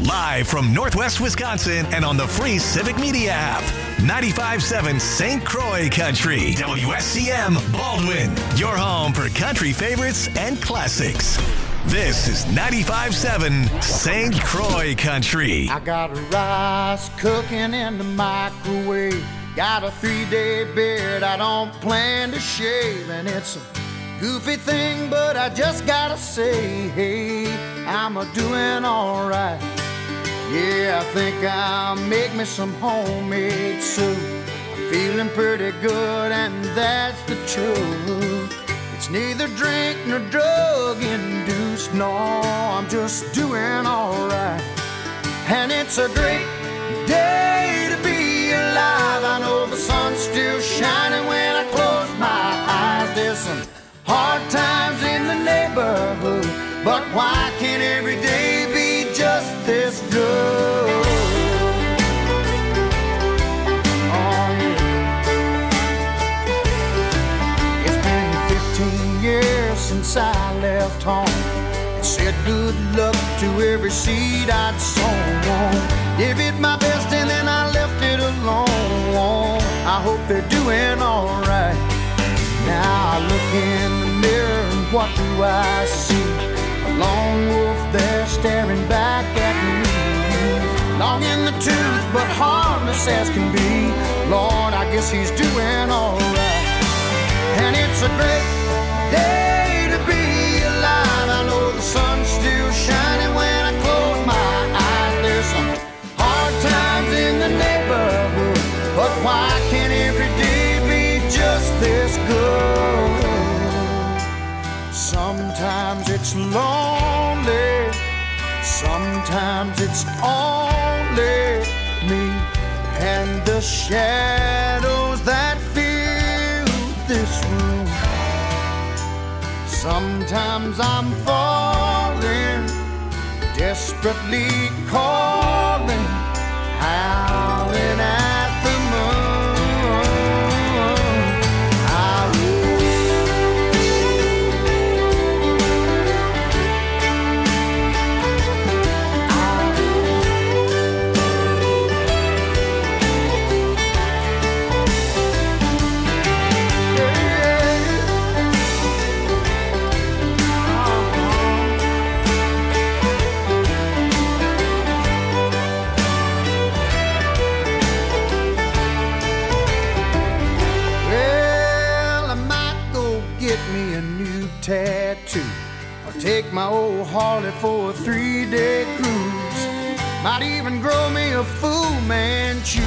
Live from Northwest Wisconsin and on the free Civic Media app. 95.7 St. Croix Country. WSCM Baldwin. Your home for country favorites and classics. This is 95.7 St. Croix Country. I got rice cooking in the microwave. Got a 3-day beard I don't plan to shave. And it's a goofy thing, but I just gotta say, hey, I'm a-doing alright. Yeah, I think I'll make me some homemade soup. I'm feeling pretty good, and that's the truth. It's neither drink nor drug induced, no, I'm just doing alright. And it's a great day to be alive. I know the sun's still shining when I close my eyes. There's some hard times in the neighborhood, but why can't every day be just this good? Oh, yeah. It's been 15 years since I left home. It said good luck to every seed I'd sown. Give it my best and then I left it alone. I hope they're doing alright. Now I look in the mirror and what do I see? A lone wolf there staring back at me. Long in the tooth but harmless as can be. Lord, I guess he's doing alright. And it's a great day to be alive. I know the sun's still shining when I close my eyes. There's some hard times in the neighborhood, but why can't every day be just this good? Sometimes it's lonely, sometimes it's only me and the shadows that fill this room. Sometimes I'm falling, desperately calling, howling at the moon. Tattoo, or take my old Harley for a 3-day cruise. Might even grow me a Fu Manchu.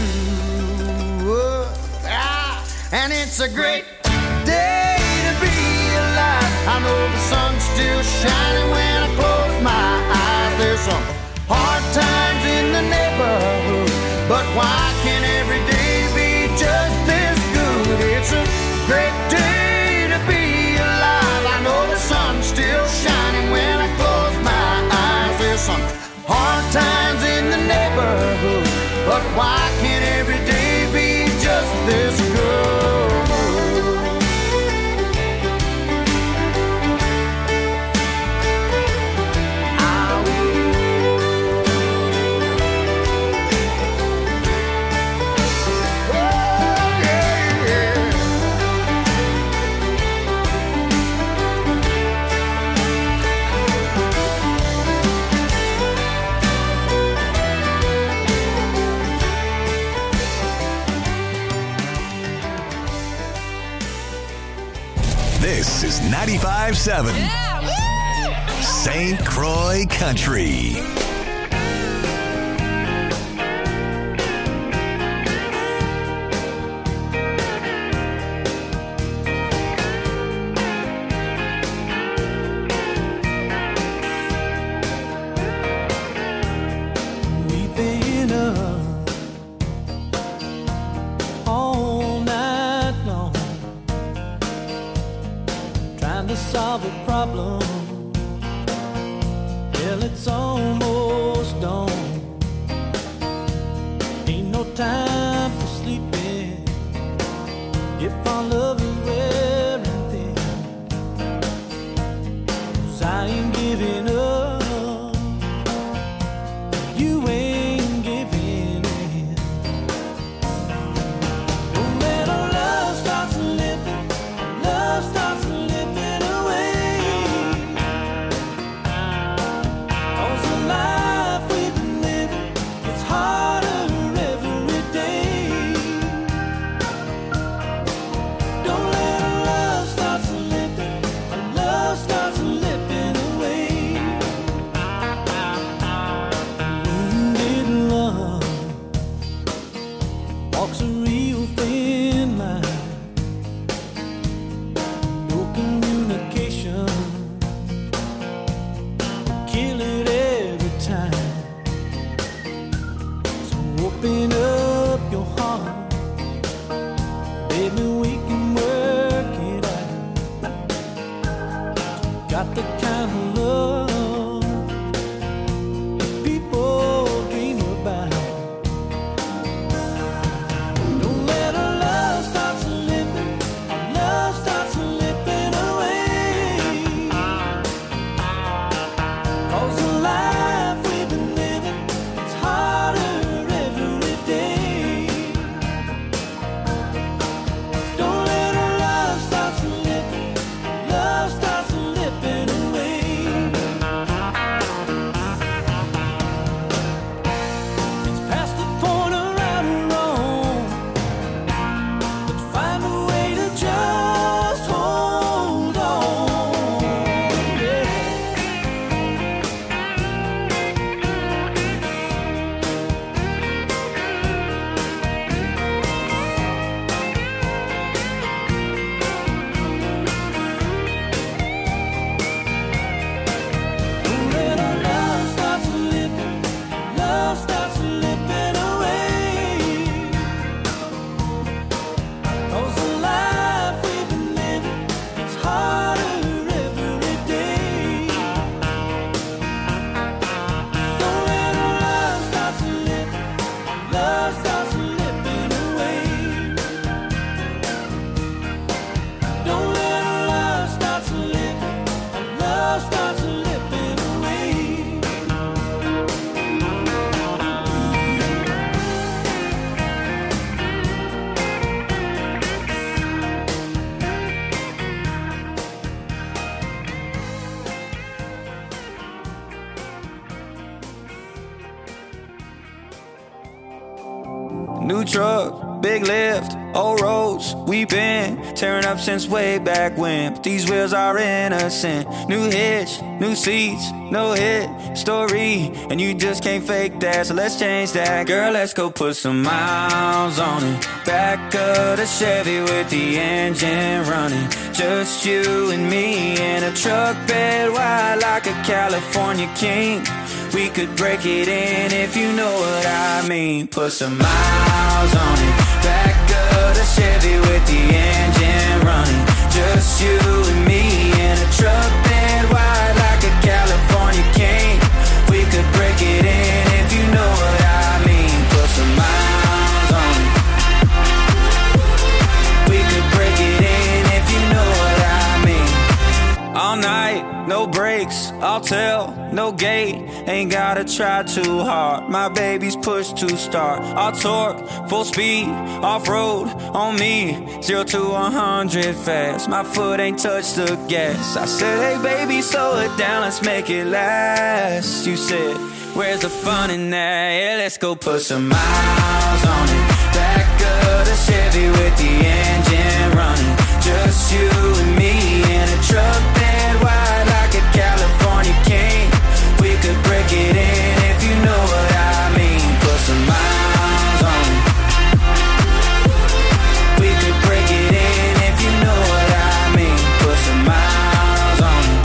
And it's a great day to be alive. I know the sun's still shining when I close my eyes. There's some hard times in the neighborhood, but why can't every day be just this good? It's a great day to be alive. I know the sun's still shining when I close my eyes. There's some hard times in the neighborhood, but why can't every day be just this good? This is 95.7 St. Croix Country. Solve a problem. Well, it's almost dawn. Ain't no time for sleeping if our love is wearing thin. 'Cause I ain't giving up. You New truck, big lift, old roads, we been tearing up since way back when. But these wheels are innocent. New hitch, new seats, no hit story, and you just can't fake that, so let's change that. Girl, let's go put some miles on it. Back of the Chevy with the engine running. Just you and me in a truck bed wide like a California king. We could break it in if you know what I mean. Put some miles on it. Back of the Chevy with the engine running. Just you and me in a truck bed wide like a California king. We could break it in if you know what I mean. Put some miles on it. We could break it in if you know what I mean. All night, no brakes, I'll tell, no gate. Ain't gotta try too hard, my baby's push to start. I'll torque, full speed, off-road, on me, 0 to 100 fast. My foot ain't touched the gas. I said, hey baby, slow it down, let's make it last. You said, where's the fun in that? Yeah, let's go put some miles on it. Back of the Chevy with the engine running. Just you and me in a truck bed wide like a California king. We could break it in if you know what I mean. Put some miles on it. We could break it in if you know what I mean. Put some miles on it.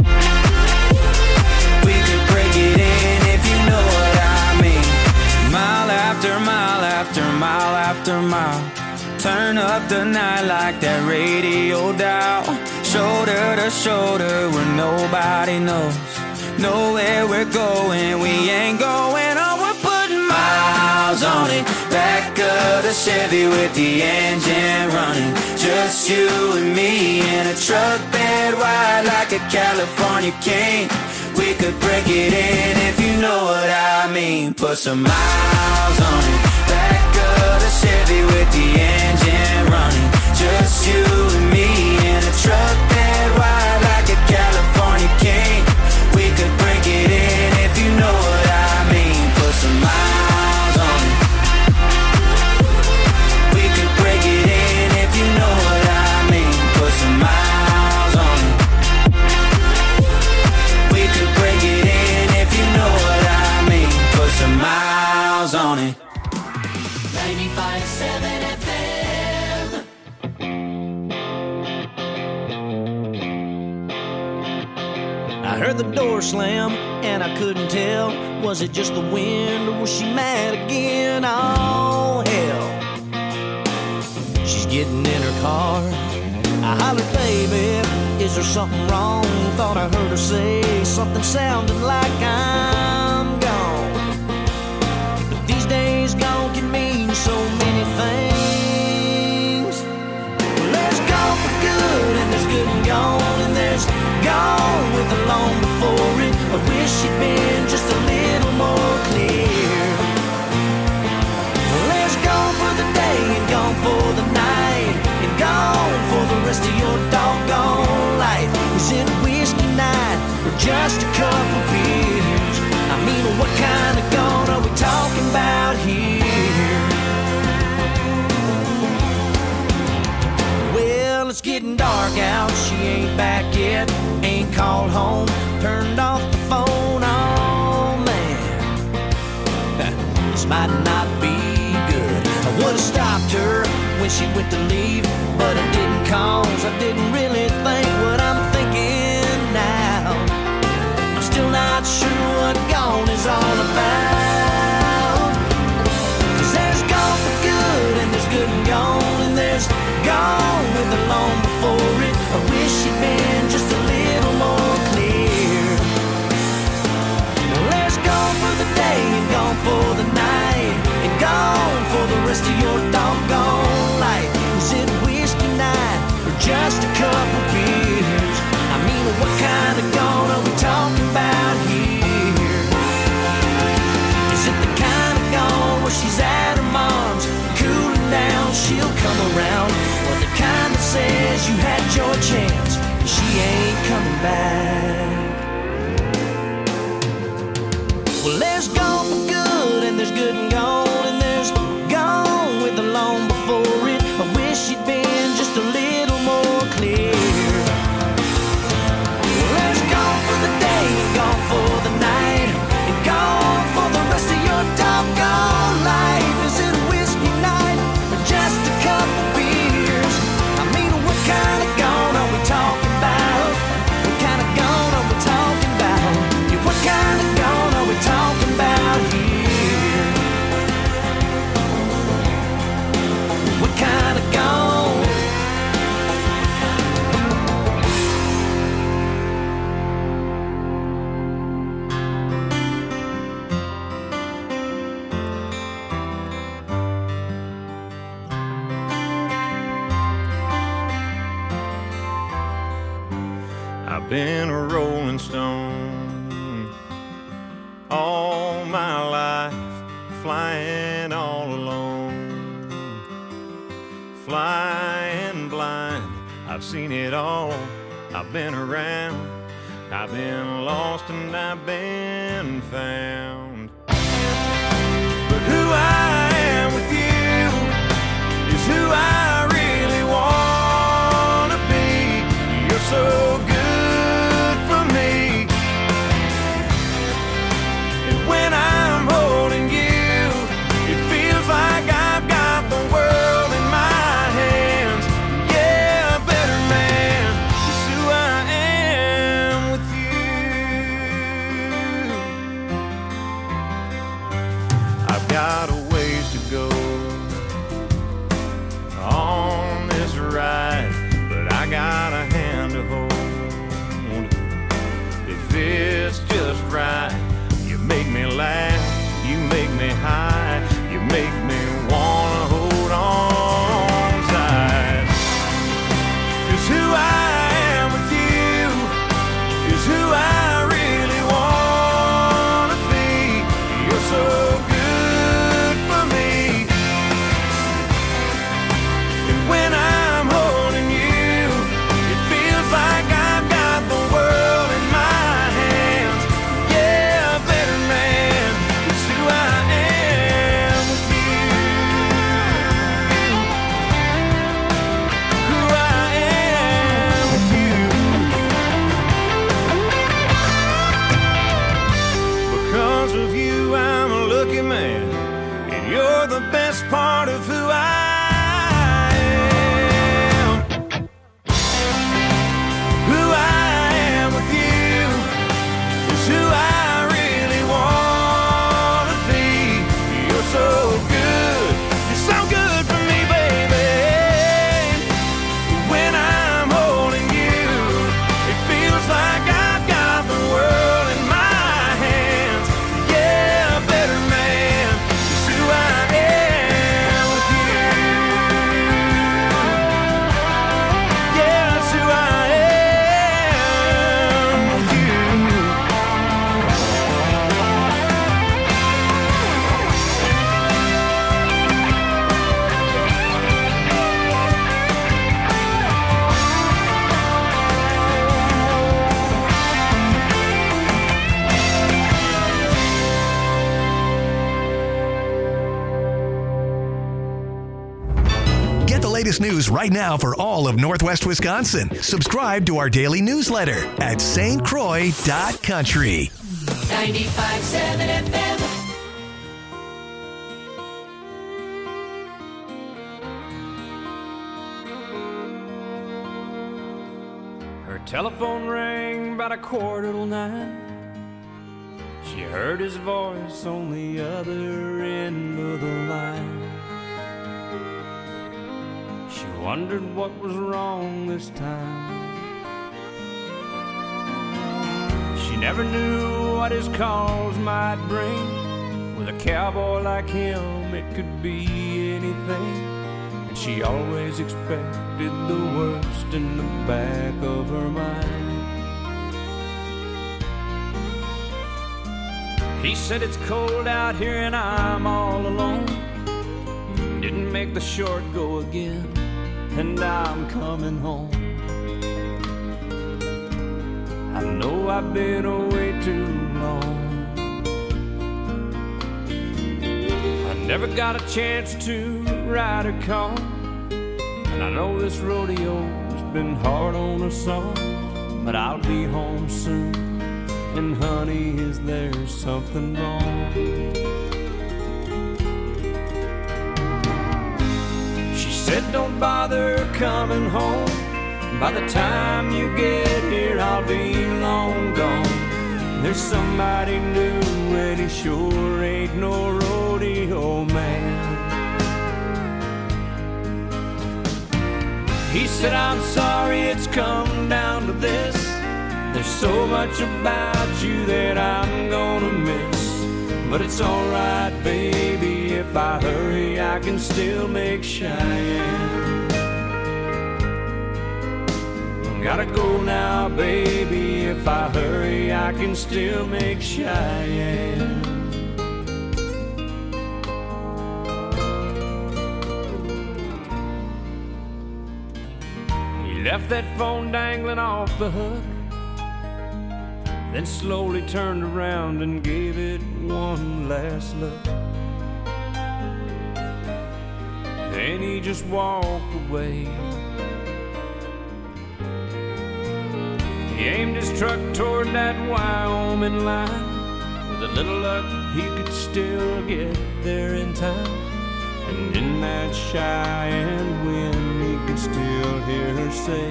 We could break it in if you know what I mean. Mile after mile after mile after mile. Turn up the night like that radio dial. Shoulder to shoulder where nobody knows. Know where we're going, we ain't going on. We're putting miles on it. Back of the Chevy with the engine running. Just you and me in a truck bed wide like a California king. We could break it in if you know what I mean. Put some miles on it. Back of the Chevy with the engine running. Just you and me in a truck bed wide like a California king. We could break it in if you know what I mean. Put some miles on it. We could break it in if you know what I mean. Put some miles on it. We could break it in if you know what I mean. Put some miles on it. 95.7 FM. I heard the door slam and I couldn't tell. Was it just the wind or was she mad again? Oh hell. She's getting in her car. I hollered, baby, is there something wrong? Thought I heard her say something sounding like I'm gone. But these days gone can mean so many things. Well, there's gone for good and there's good and gone, and there's gone with the long before it. I wish she'd been just a little more clear. Well, there's gone for the day and gone for the night, and gone for the rest of your doggone life. Is it a whiskey night or just a couple beers? I mean, what kind of gone are we talking about here? Well, it's getting dark out, she ain't back yet, ain't called home, turned off the phone, oh man. This might not be good. I would've stopped her when she went to leave, but I didn't, cause I didn't really think what I'm thinking now. I'm still not sure what gone is all about. Cause there's gone for good and there's good and gone, and there's gone with the long before it. I wish she'd been just a little more clear. Well, there's gone for the day and gone for the night, and gone for the rest of your doggone life. Is it whiskey night or just a couple beers? I mean, what kind of gone are we talking about here? Is it the kind of gone where she's at her mom's, cooling down, she'll come around? Or the kind that says you had your chance, and she ain't coming back? Well, there's gone for good and there's good and gone, and there's gone I've been a rolling stone all my life, flying all alone, flying blind. I've seen it all, I've been around, I've been lost and I've been found. But who I am with you is who I really want to be. You're so good for me, and when I'm holding you, it feels like I've got the world in my hands. Yeah, better man is who I am with you. I've got a ways to go on this ride, but I got a hand to hold. If it's just right, you make me laugh, you make me high, you make me wanna hold on tight. 'Cause who I am with you is who I really wanna be. You're so good for me, and when I'm holding you, it feels like I've got the world in my hands. Yeah, better man is who I am with you. Who I am with you. Because of you, I'm a lucky man, and you're the best part of who I am. Who I am with you is who I really want to be. You're so good, you're so good for me, baby. When I'm holding you, it feels like I've got the world in my hands. Yeah, better man is who I am with you. Yeah, it's who I am with you. Get the latest news right now for all of Northwest Wisconsin. Subscribe to our daily newsletter at stcroix.country. 95.7 FM. Her telephone rang about 9:15. She heard his voice on the other end of the line. She wondered what was wrong this time. She never knew what his calls might bring. With a cowboy like him, it could be anything. And she always expected the worst in the back of her mind. He said it's cold out here and I'm all alone. Didn't make the short go again, and I'm coming home. I know I've been away too long. I never got a chance to ride a car, and I know this rodeo's been hard on us all. But I'll be home soon, and honey, is there something wrong? She said don't bother coming home. By the time you get here, I'll be long gone. There's somebody new, and he sure ain't no rodeo man. He said, I'm sorry it's come down to this. There's so much about you that I'm gonna miss. But it's alright, baby, if I hurry, I can still make Cheyenne. Gotta go now, baby. If I hurry, I can still make Cheyenne. He left that phone dangling off the hook, then slowly turned around and gave it one last look. Then he just walked away. He aimed his truck toward that Wyoming line. With a little luck, he could still get there in time. And in that Cheyenne wind, he could still hear her say,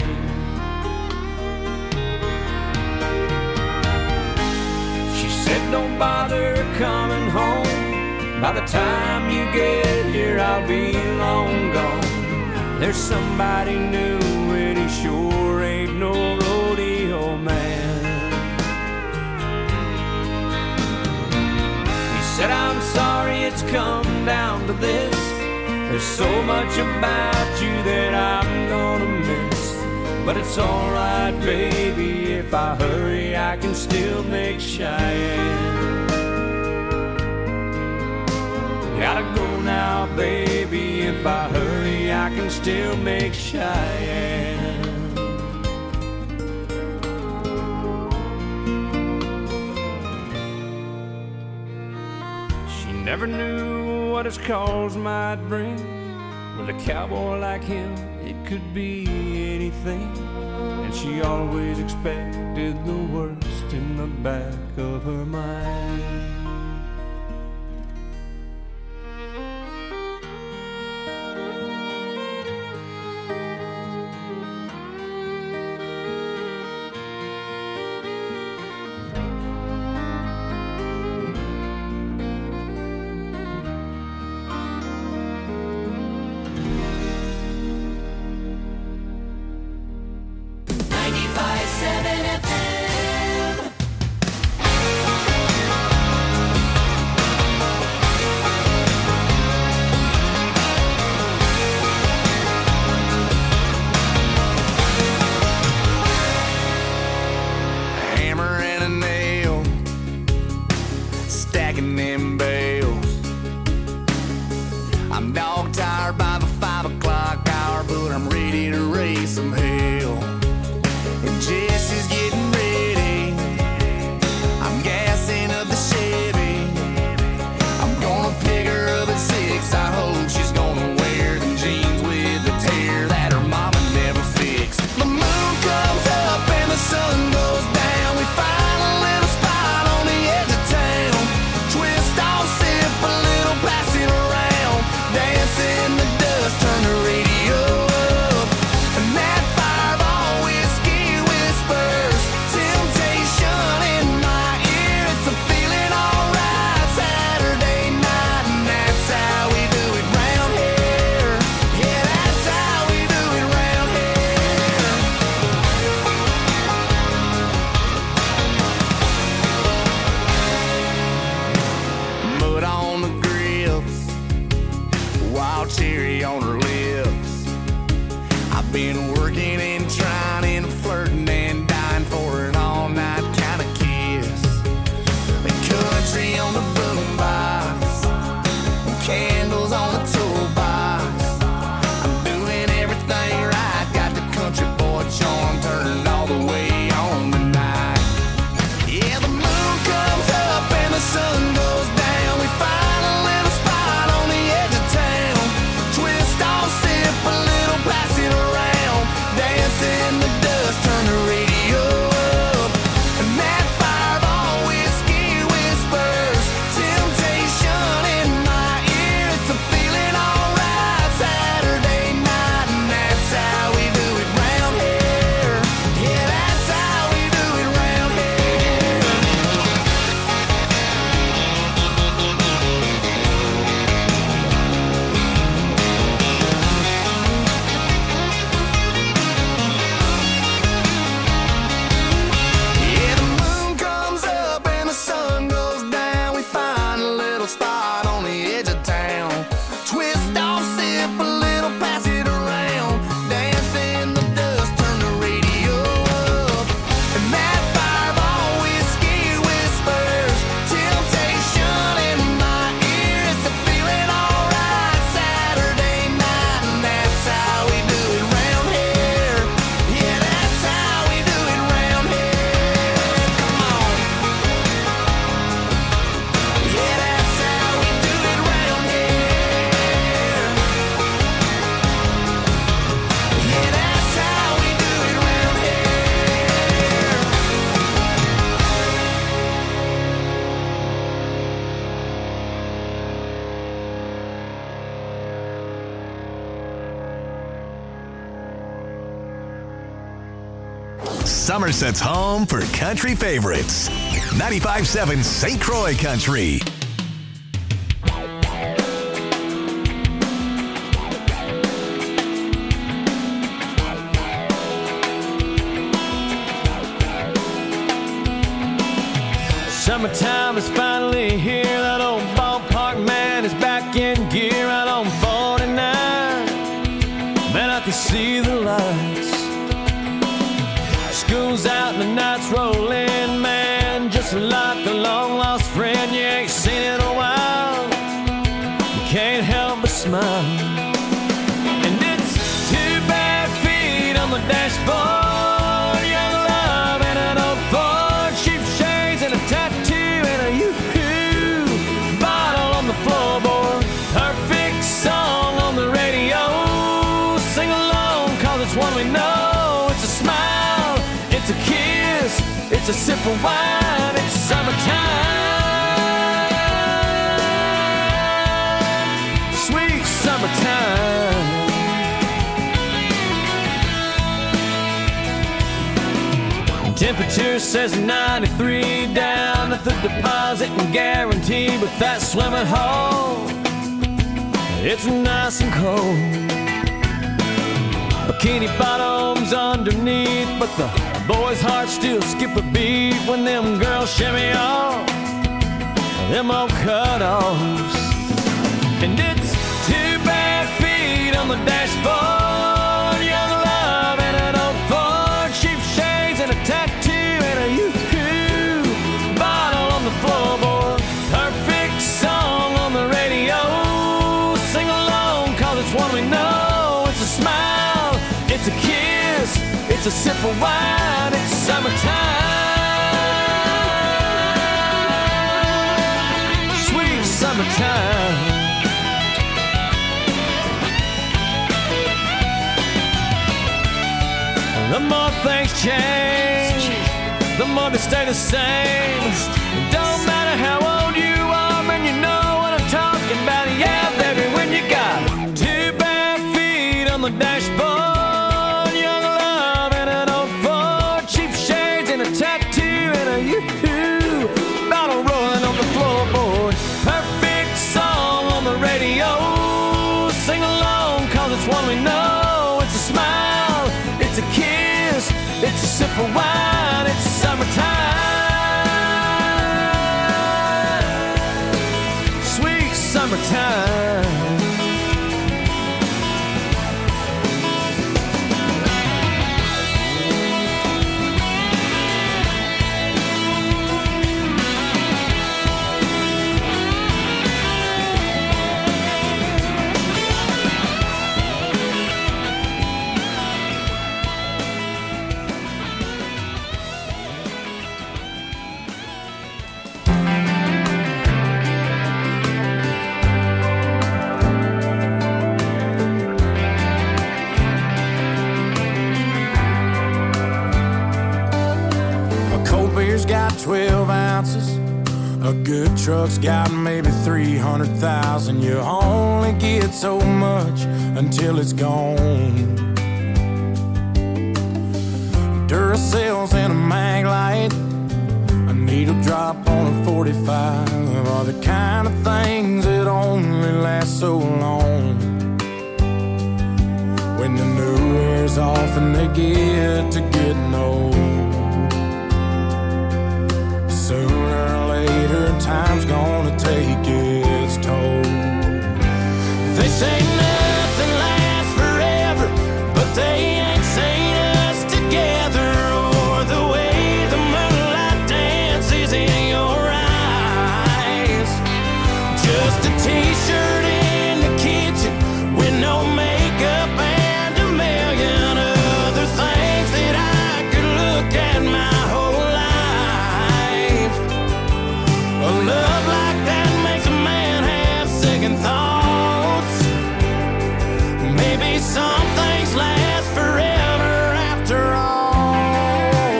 she said, don't bother coming home. By the time you get here, I'll be long gone. There's somebody new and he sure ain't no rodeo man. He said, I'm sorry it's come down to this. There's so much about you that I'm gonna miss. But it's alright, baby, if I hurry, I can still make Cheyenne. Gotta go now, baby, if I hurry, I can still make Cheyenne. She never knew what his calls might bring. With a cowboy like him, it could be anything. And she always expected the worst in the back of her mind. Sun goes down, we find a little spot on the edge of town. Twist off Somerset's home for country favorites. 95.7 St. Croix Country. Summertime is finally here. That old ballpark man is back in gear out on 49. Man, I can see the lights. School's out and the nights roll in, man. Just like a long lost friend you ain't seen in a while. You can't help but smile. And it's 2 bare feet on the dashboard. It's a sip of wine, it's summertime, sweet summertime. Temperature says 93 down at the deposit and guarantee, but that swimming hole, it's nice and cold. Bikini bottoms underneath, but the boys' hearts still skip a beat when them girls shimmy off them old cut-offs. And it's 2 bare feet on the dashboard, young love and an old Ford, cheap shades and a tattoo and a yoo-hoo bottle on the floorboard. Perfect song on the radio, sing along 'cause it's one we know. It's a smile, it's a kiss, it's a sip of wine, it's summertime, sweet summertime. The more things change, the more they stay the same. It don't matter how old you are, man, you know what I'm talking about. Yeah, baby, when you got 2 bare feet on the dashboard, you bottle rolling on the floorboard. Perfect song on the radio, sing along 'cause it's one we know. It's a smile, it's a kiss, it's a sip of wine, it's summertime, sweet summertime. Got 12 ounces. A good truck's got maybe 300,000. You only get so much until it's gone. Duracells and a mag light, a needle drop on a 45 are the kind of things that only last so long. When the new wears off and they get to getting old, sooner or later, time's gonna take its toll. They say nothing lasts forever, but they ain't seen us together, or the way the moonlight dances in your eyes. Just a t-shirt in the kitchen with no makeup and a million other things that I could look at my whole life. A love like that makes a man have second thoughts. Maybe some things last forever after all.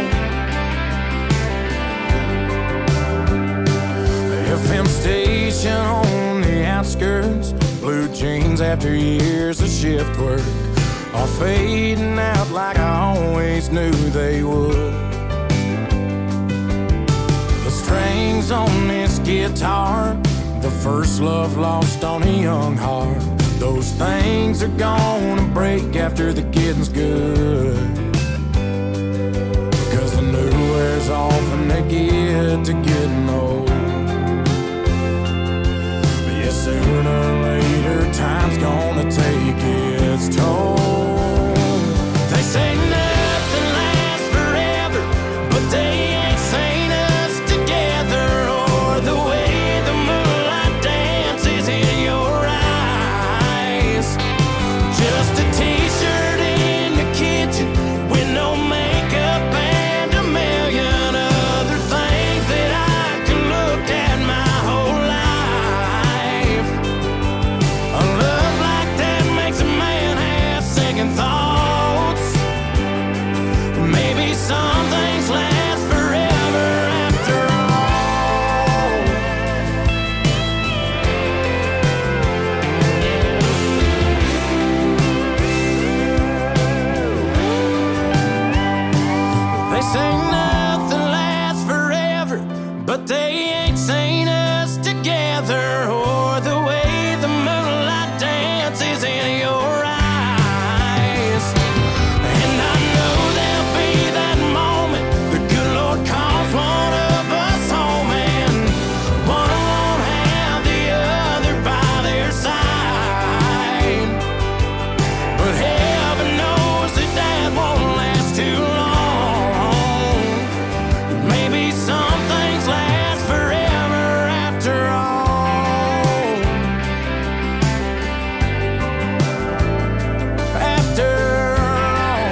The FM station on the outskirts, blue jeans after years of shift work. are fading out like I always knew they would. The strings on this guitar, the first love lost on a young heart, those things are gonna break after the getting's good. Because the new wears off and they get to getting old. But yeah, sooner or later time's gonna take its toll. They say nothing lasts forever, but they ain't seen us together, or the way the moonlight dances in your eyes. Just a t-shirt in the kitchen with no makeup and a million other things that I could look at my whole life. A love like that makes a man have second thoughts. Maybe some things last forever after all. They say nothing lasts forever, but they ain't seen us together, or the way the moonlight dances in your eyes. And I know there'll be that moment the good Lord calls one of us home, and one won't have the other by their side. But heaven knows that that won't last too long. Maybe some things last forever after all. After all.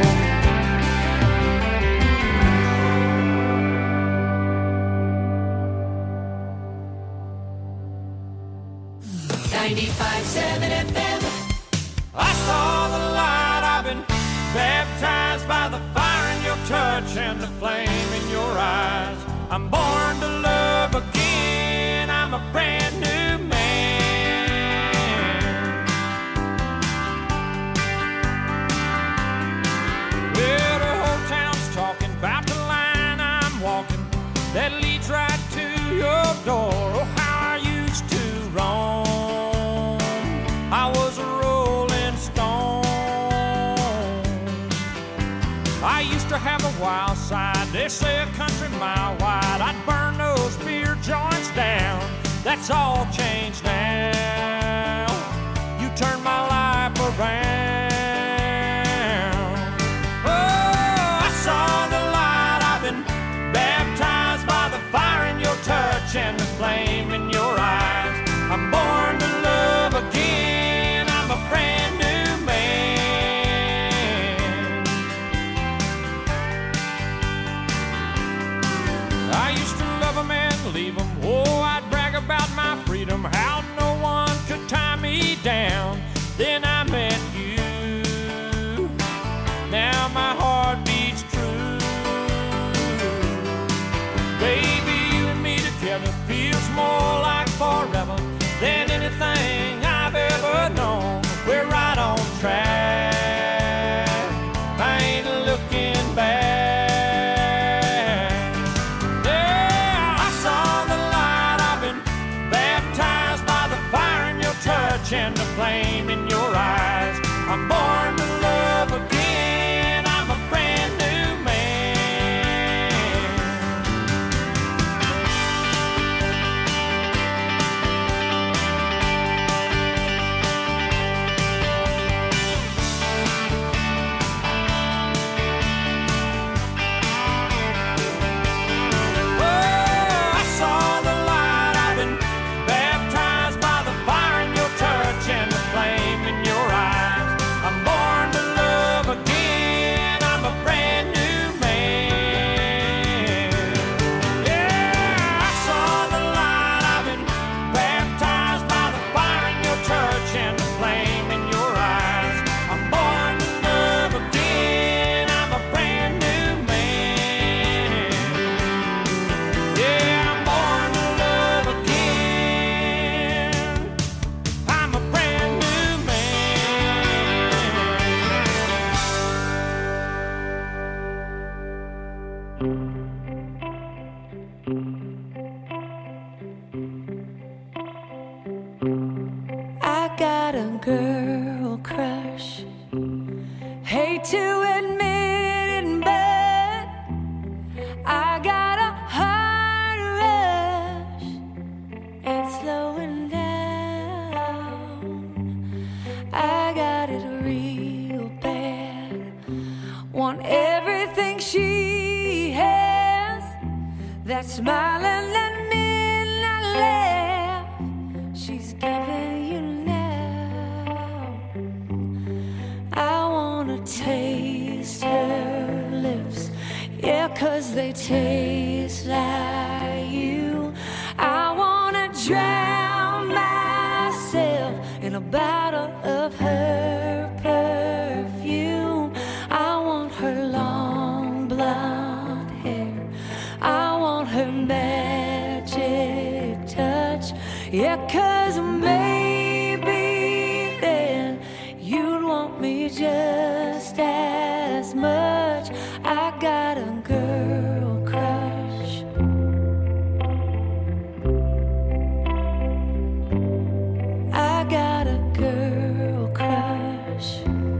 95.7 FM. I saw the light, I've been baptized by the fire in your touch and the flame in your eyes. I'm born to love again, I'm a brand new man. Well, the whole town's talking about the line I'm walking that leads right to your door. Oh, how I used to roam, I was a rolling stone. I used to have a wild side, they say a country mile wide. I'd burn those beer joints down, that's all changed now. You turned my life around. Oh, I saw the light, I've been baptized by the fire in your touch and the flame in your eyes. I'm born to love again, I'm a brand new man. I used to love 'em and leave 'em. Oh, I'd brag about my freedom, how no one could tie me down. Then I met you, now my heart beats true. Baby, you and me together feels more like forever than anything I've ever known. We're right on track, I ain't looking back. Yeah, I saw the light, I've been baptized by the fire in your touch and the flame in your eyes. I'm born to love again, I'm a brand new man. Oh, I saw the light, I've been baptized by the fire in your touch and I got a girl crush. Hate to admit it, but I got a heart rush. It's slowing down. I got it real bad. Want everything she has. That smiling and midnight laugh she's giving you now. I wanna taste her lips, yeah, 'cause they taste like you. I wanna drown myself in a bottle of her perfume. I want her long blonde hair, I want her magic touch, yeah, 'cause maybe then you'd want me just as much. I got a girl crush. I got a girl crush.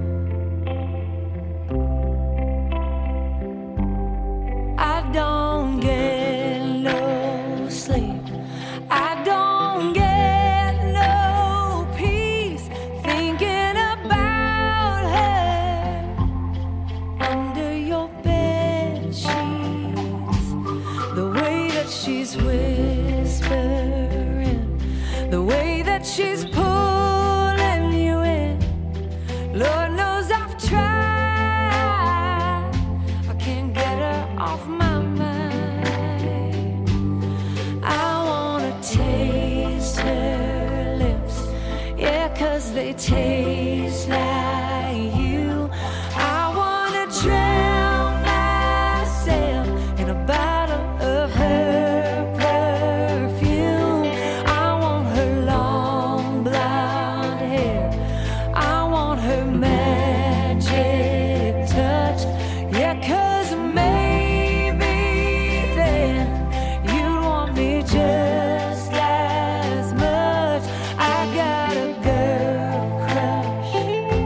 I don't get no sleep. I don't get no peace thinking about her under your bed sheets. The way that she's whispering, the way that she's pulling you in. Lord knows I've tried. I can't get her off my mind. I wanna taste her lips, yeah, 'cause they taste like you. I wanna drown myself in a bottle of her perfume. I want her long blonde hair, I want her magic touch, yeah, 'cause maybe then you'd want me just as much. I got a girl crush.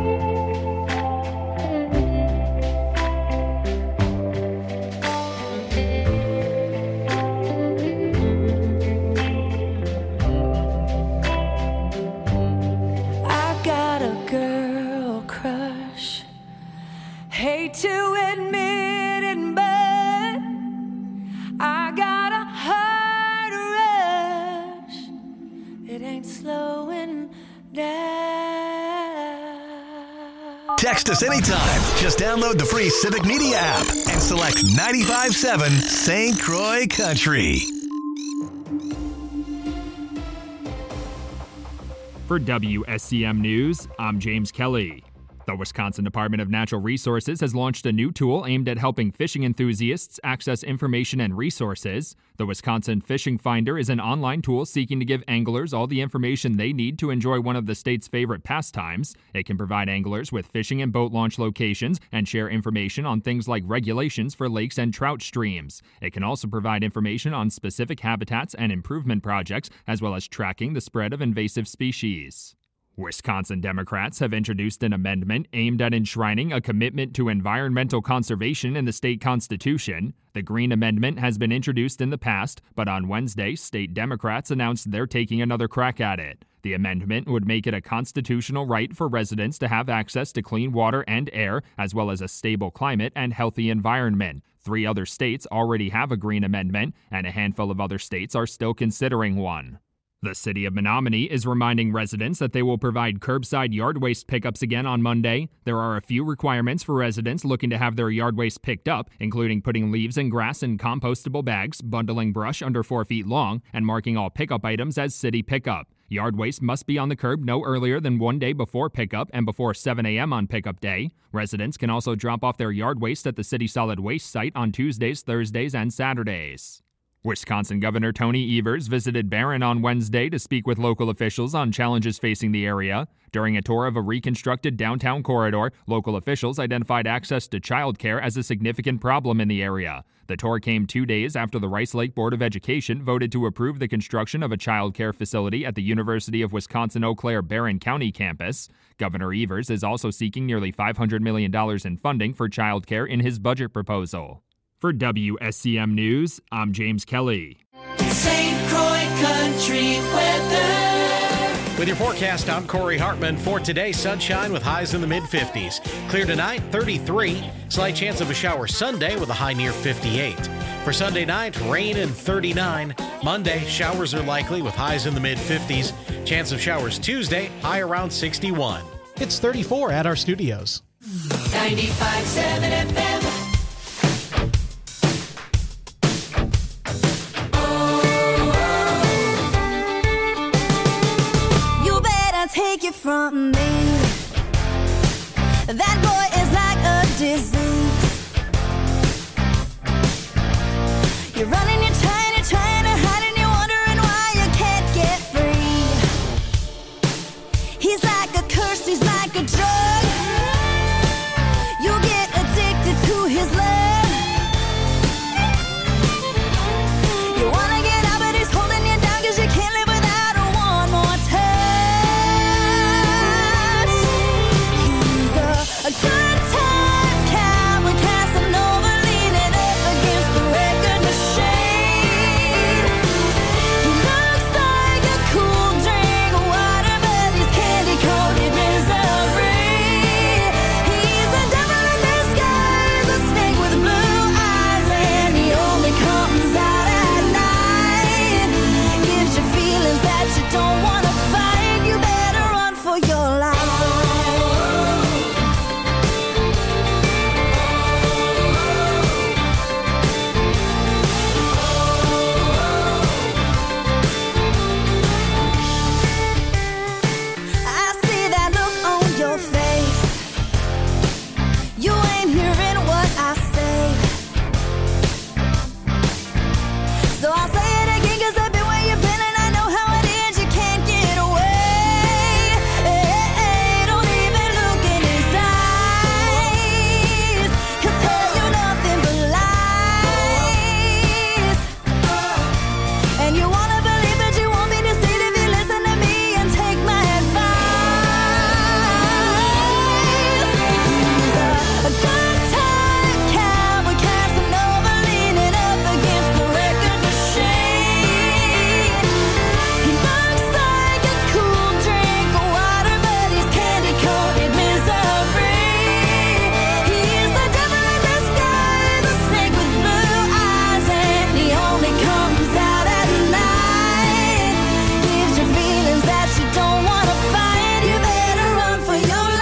I got a girl crush. Hate to admit it, but I got a heart rush. It ain't slowing down. Text us anytime. Just download the free Civic Media app and select 95.7 St. Croix Country. For WSCM News, I'm James Kelly. The Wisconsin Department of Natural Resources has launched a new tool aimed at helping fishing enthusiasts access information and resources. The Wisconsin Fishing Finder is an online tool seeking to give anglers all the information they need to enjoy one of the state's favorite pastimes. It can provide anglers with fishing and boat launch locations and share information on things like regulations for lakes and trout streams. It can also provide information on specific habitats and improvement projects, as well as tracking the spread of invasive species. Wisconsin Democrats have introduced an amendment aimed at enshrining a commitment to environmental conservation in the state constitution. The Green Amendment has been introduced in the past, but on Wednesday, state Democrats announced they're taking another crack at it. The amendment would make it a constitutional right for residents to have access to clean water and air, as well as a stable climate and healthy environment. 3 other states already have a Green Amendment, and a handful of other states are still considering one. The city of Menominee is reminding residents that they will provide curbside yard waste pickups again on Monday. There are a few requirements for residents looking to have their yard waste picked up, including putting leaves and grass in compostable bags, bundling brush under 4 feet long, and marking all pickup items as city pickup. Yard waste must be on the curb no earlier than 1 day before pickup and before 7 a.m. on pickup day. Residents can also drop off their yard waste at the city solid waste site on Tuesdays, Thursdays, and Saturdays. Wisconsin Governor Tony Evers visited Barron on Wednesday to speak with local officials on challenges facing the area. During a tour of a reconstructed downtown corridor, local officials identified access to childcare as a significant problem in the area. The tour came 2 days after the Rice Lake Board of Education voted to approve the construction of a child care facility at the University of Wisconsin-Eau Claire Barron County campus. Governor Evers is also seeking nearly $500 million in funding for child care in his budget proposal. For WSCM News, I'm James Kelly. St. Croix Country weather. With your forecast, I'm Corey Hartman. For today, sunshine with highs in the mid-50s. Clear tonight, 33. Slight chance of a shower Sunday with a high near 58. For Sunday night, rain and 39. Monday, showers are likely with highs in the mid-50s. Chance of showers Tuesday, high around 61. It's 34 at our studios. 95.7 FM. Take it from me. That boy is like a disease. You're running, you're trying to hide, and you're wondering why you can't get free. He's like a curse, he's like a drug. You'll get addicted to his love. You wanna get out, but he's holding you down, 'cause you can't live without her one more touch. A good time cowboy Casanova leaning up against the record machine. He looks like a cool drink of water, but he's candy-coated misery. He's a devil in disguise, a snake with blue eyes, and he only comes out at night. Gives you feelings that you don't want to fight. You better run for your life. So I'll say it again, 'cause I've been where you've been, and I know how it is. You can't get away. Don't even look in his eyes. He'll tell you nothing but lies. And you wanna believe, but you won't be deceived if you listen to me and take my advice. He's a good time cowboy Casanova leaning up against the record machine. He looks like a cool drink of water, but he's candy-coated misery. He's the devil in disguise, a snake with blue eyes, and he only comes out at night. Gives you feelings that you don't want to fight. You better run for your life.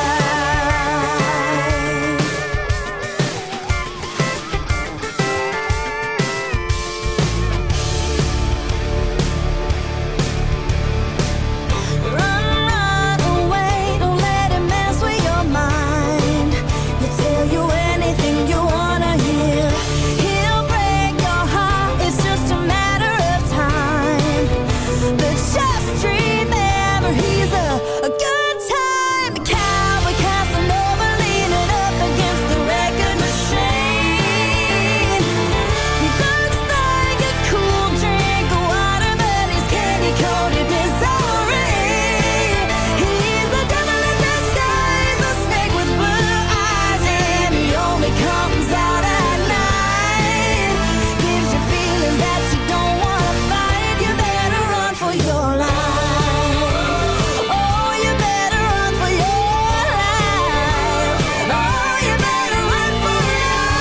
Run away, don't let him mess with your mind. He'll tell you anything you wanna hear. He'll break your heart, it's just a matter of time. But just remember, he's a good time cowboy Casanova leaning up against the record machine. He looks like a cool drink of water, but he's candy-coated misery. He's the devil in disguise, a snake with blue eyes, and he only comes out at night. Gives you feelings that you don't want to fight. You better run for your life. Oh, you better run for your life. Oh, you better run for your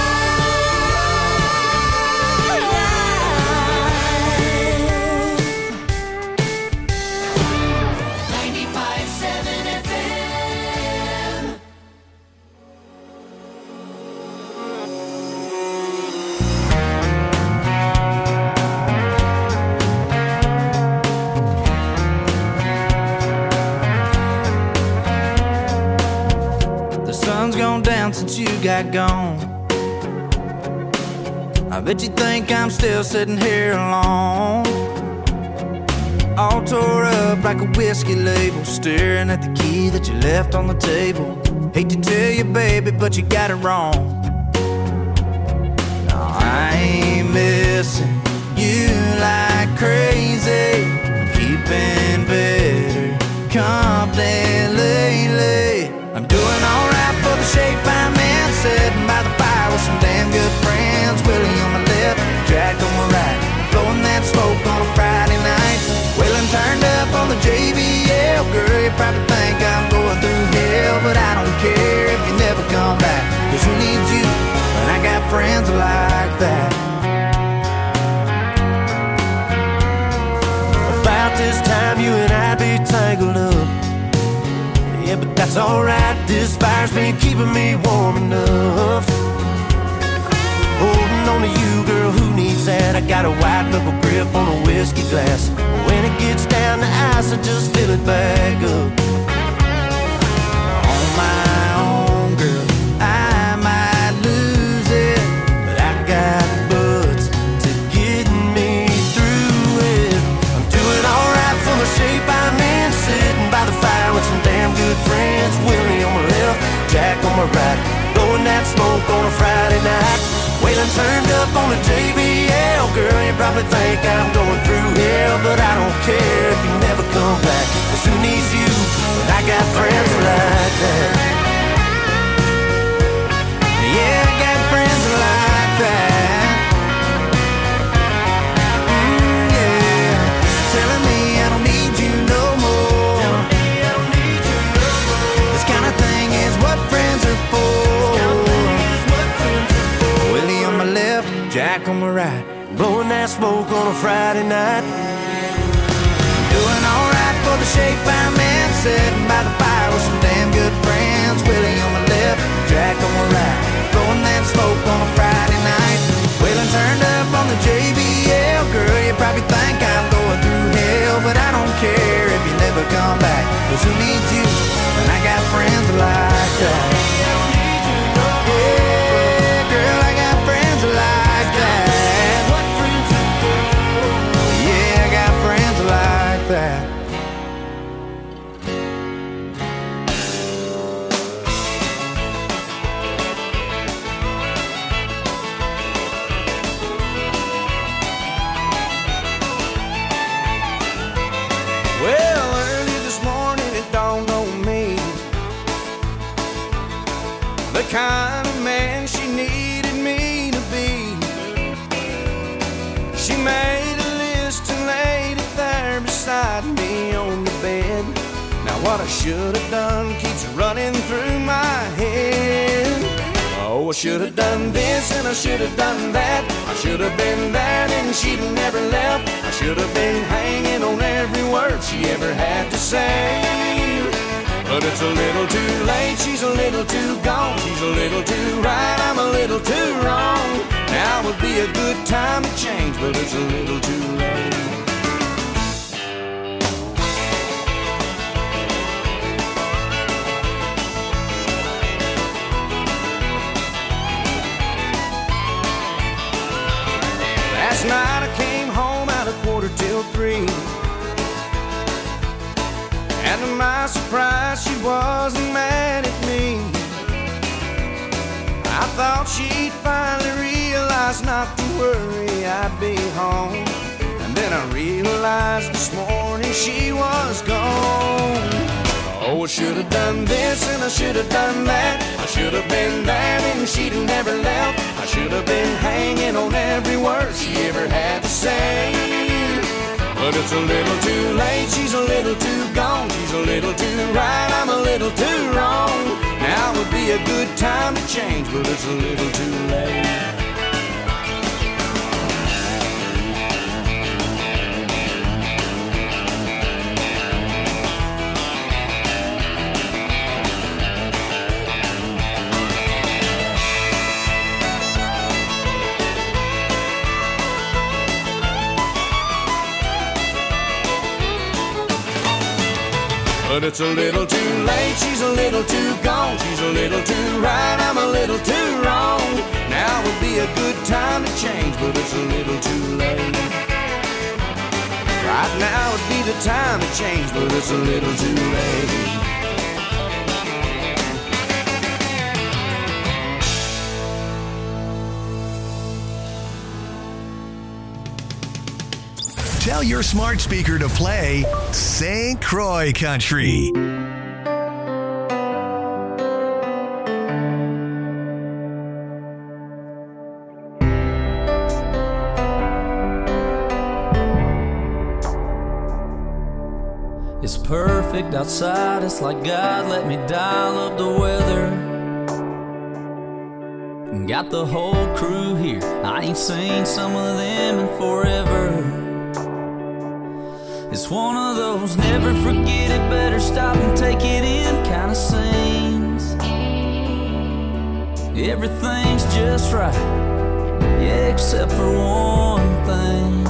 life. 95.7 FM. The sun's gone down since you got gone. I've bet you think I'm still sitting here alone, all tore up like a whiskey label, staring at the key that you left on the table. Hate to tell you, baby, but you got it wrong. No, I ain't missing you like crazy. I'm keeping better company lately. I'm doing alright for the shape I'm in, sitting by the fire with some damn good friends. Willie on my left, Jack on my right, blowing that smoke on a Friday night. Waylon turned up on the JBL. Girl, you probably think I'm going through hell, but I don't care if you never come back, 'cause who needs you when I got friends like that? About this time you and I'd be tangled up, yeah, but that's alright. This fire's been keeping me warm enough. Holding on to you, girl, who needs that? I got a white knuckle grip on a whiskey glass. When it gets down to ice, I just fill it back up. On my own, girl, I might lose it, but I got buds to get me through it. I'm doing alright for the shape I'm in, sitting by the fire with some damn good friends. Willie on my left, Jack on my right, blowing that smoke on a Friday night. Waylon turned up on the JBL. Girl, you probably think I'm going through hell, but I don't care if you never come back, 'cause who needs you when I got friends like that? Yeah, I got friends like that. Yeah, telling me I don't need you no more. This kind of thing is what friends are for. Jack on my right, blowing that smoke on a Friday night. Doing alright for the shape I'm in, sitting by the fire with some damn good friends. Willie on my left, Jack on my right, blowing that smoke on a Friday night. Waylon turned up on the JBL. Girl, you probably think I'm going through hell, but I don't care if you never come back, 'cause who needs you when I got friends like that? Yeah, girl, I got friends like that. What friends are for? Yeah, I got friends like that. Well, early this morning it dawned on me, the kind of man she needed me to be. She made a list and laid it there beside me on the bed. Now what I should have done keeps running through my head. Oh, I should have done this and I should have done that. I should have been there and she'd have never left. I should have been hanging on every word she ever had to say. But it's a little too late, she's a little too gone. She's a little too right, I'm a little too wrong. Now would be a good time to change, but it's a little too late. Last night I came home at 2:45. And to my surprise, she wasn't mad at me. I thought she'd finally realize not to worry, I'd be home. And then I realized this morning she was gone. Oh, I should have done this and I should have done that. I should have been there and she'd have never left. I should have been hanging on every word she ever had to say. But it's a little too late, she's a little too gone. She's a little too right, I'm a little too wrong. Now would be a good time to change, but it's a little too late. But it's a little too late, she's a little too gone. She's a little too right, I'm a little too wrong. Now would be a good time to change, but it's a little too late. Right now would be the time to change, but it's a little too late. Tell your smart speaker to play St. Croix Country. It's perfect outside, it's like God let me dial up the weather. Got the whole crew here, I ain't seen some of them in forever. It's one of those never forget it, better stop and take it in kind of scenes. Everything's just right, yeah, except for one thing.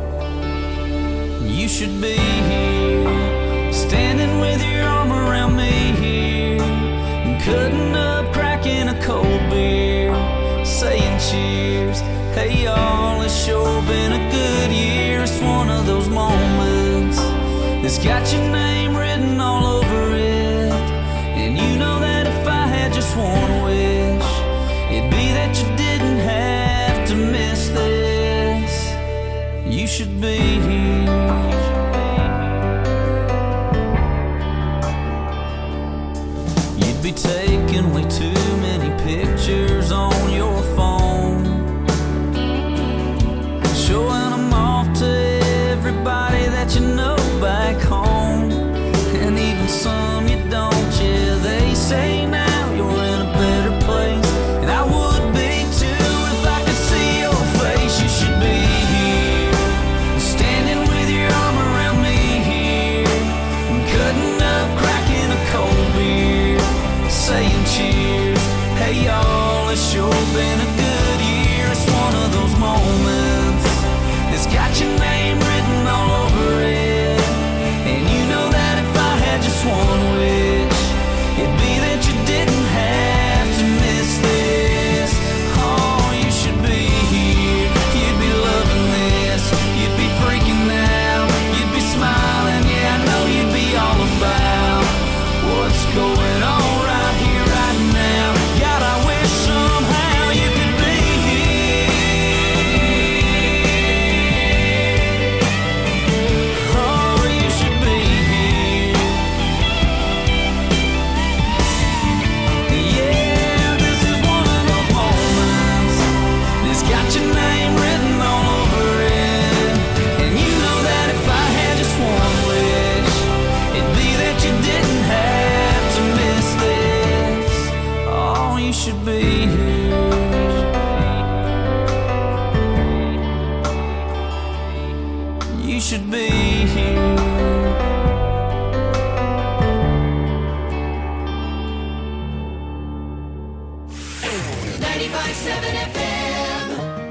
You should be here, standing with your arm around me here, cutting up, cracking a cold beer, saying cheers. Hey y'all, it's sure been a good year. It's one of those moments that's got your name written all over it. And you know that if I had just one wish, it'd be that you didn't have to miss this. You should be here. You'd be taking way too many pictures on your phone, showing them off to everybody that you know back home, and even some you don't. Yeah, they say now you're in a better place, and I would be too if I could see your face. You should be here, standing with your arm around me here, cutting up, cracking a cold beer, saying cheers. Hey y'all, it's sure been a good year. It's one of those moments, it's got your name written all over it. And you know that if I had just one wish, it'd be that you didn't have to miss this. Oh, you should be here, you'd be loving this, you'd be freaking out, you'd be smiling. Yeah, I know you'd be all about what's going on right here, right now. God, I wish somehow you could be here. Oh, you should be here. Yeah, this is one of those moments that's got your name written all over it. And you know that if I had just one wish, it'd be that you didn't have to miss this. Oh, you should be here. You should be here. 95.7 FM.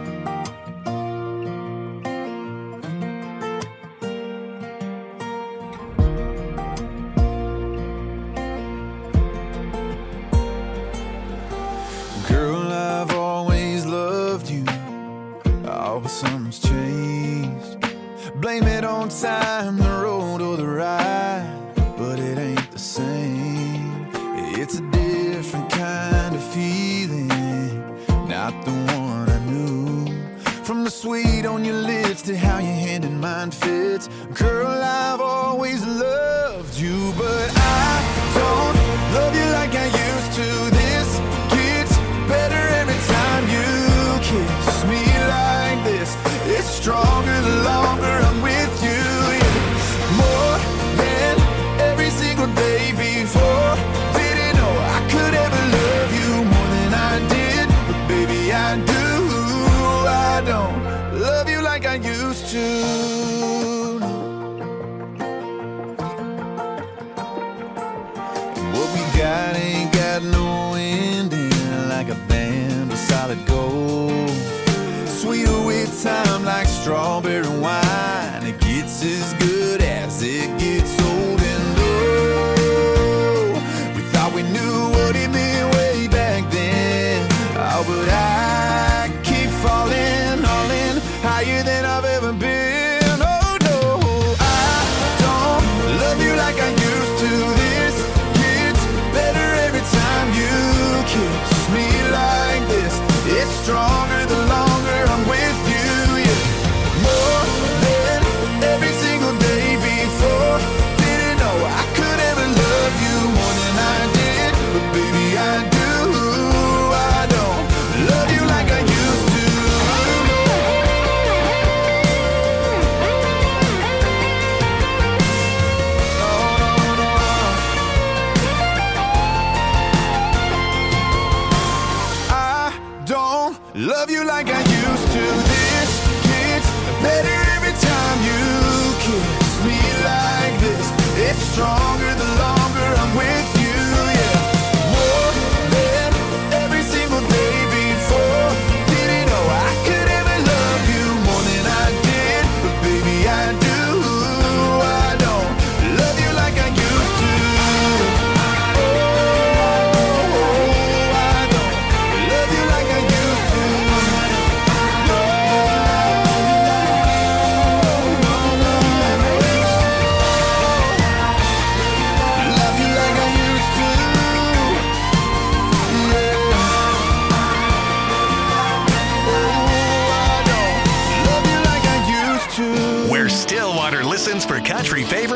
Girl, I've always loved you. Oh, but something's changed. Blame it on time, the road or the ride, but it ain't the same. It's a different kind of feeling, not the one I knew. From the sweet on your lips to how your hand in mine fits. Girl, I've always loved you, but I don't love you like I used to. This gets better every time you kiss me like this. It's stronger the longer I'm with you. Yeah. More than every single day before. Didn't know I could ever love you more than I did, but baby I do. I don't love you like I used to. What we got ain't got no ending, like a band of solid gold. Sweeter with time like strawberry wine. It gets as good as it gets old. And oh, we thought we knew what it meant way back then. Oh, but I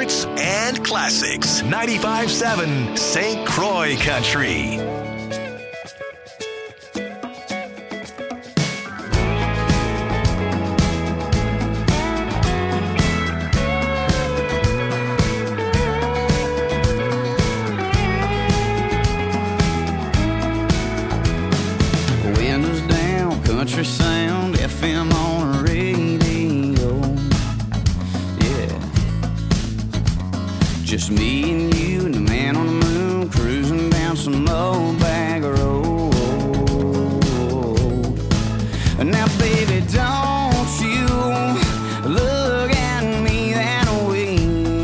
favorites and classics. 95.7 St. Croix Country. Windows down, country sound, FM on the radio. Yeah. Just me and you and the man on the moon cruising down some old bag road. Now, baby, don't you look at me that way,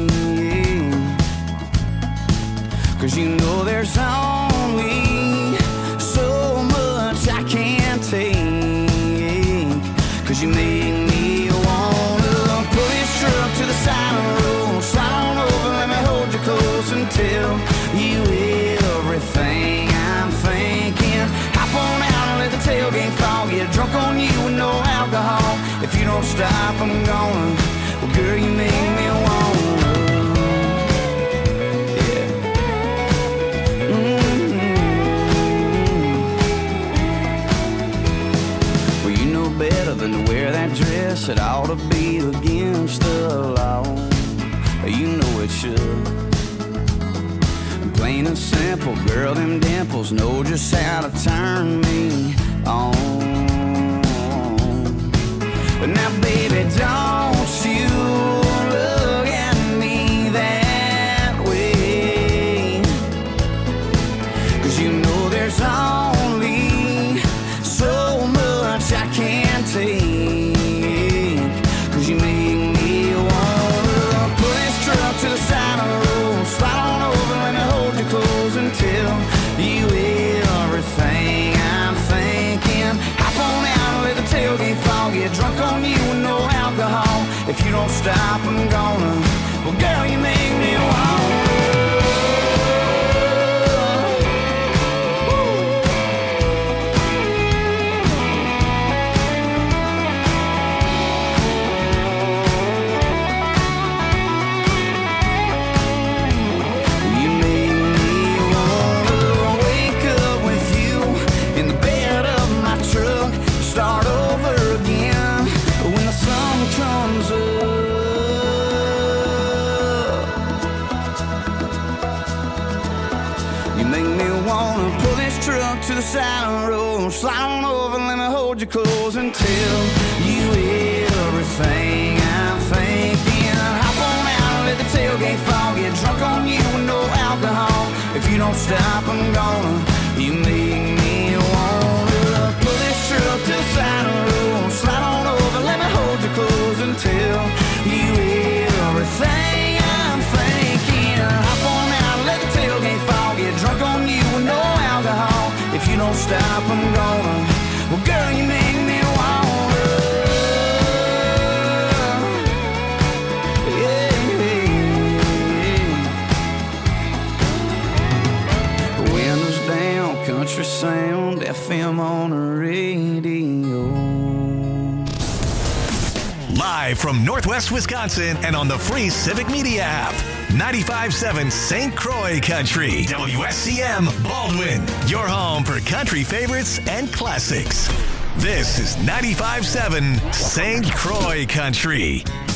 'cause you know there's only so much I can't take, 'cause you make me wanna pull this truck to the side of the road, slide on over, let me hold you close and tell you everything I'm thinking. Hop on out and let the tailgate fall, get drunk on you with no alcohol. If you don't stop, I'm gonna. Well, girl, you make me wanna. Yeah. Well, you know better than to wear that dress. It ought to be against the law. You know it should. Plain and simple, girl, them dimples know just how to turn me on. But now, baby, don't you look at me that way, 'cause you know there's only so much I can't take, 'cause you make me wanna pull this truck to the side of the road, slide on over, let me hold you close and tell you everything I'm thinking. Hop on out and let the tailgate fall, get drunk on you with no alcohol. If you don't stop, I'm gonna. Well, girl, you make me wanna. Start over again when the sun comes up. You make me wanna pull this truck to the side of the road, slide on over, let me hold you close and tell you everything I'm thinking. Hop on out and let the tailgate fall, get drunk on you with no alcohol. If you don't stop, I'm gonna. You make me wanna pull this truck to the side of the road, slide on over, let me hold you close and tell you everything I'm thinking. Hop on out, let the tailgate fall, get drunk on you with no alcohol. If you don't stop, I'm gonna. Well, girl, you make me wanna. Yeah, yeah. Windows down, country sound, FM on the radio. Live from Northwest Wisconsin and on the free Civic Media app. 95.7 St. Croix Country. WSCM Baldwin. Your home for country favorites and classics. This is 95.7 St. Croix Country.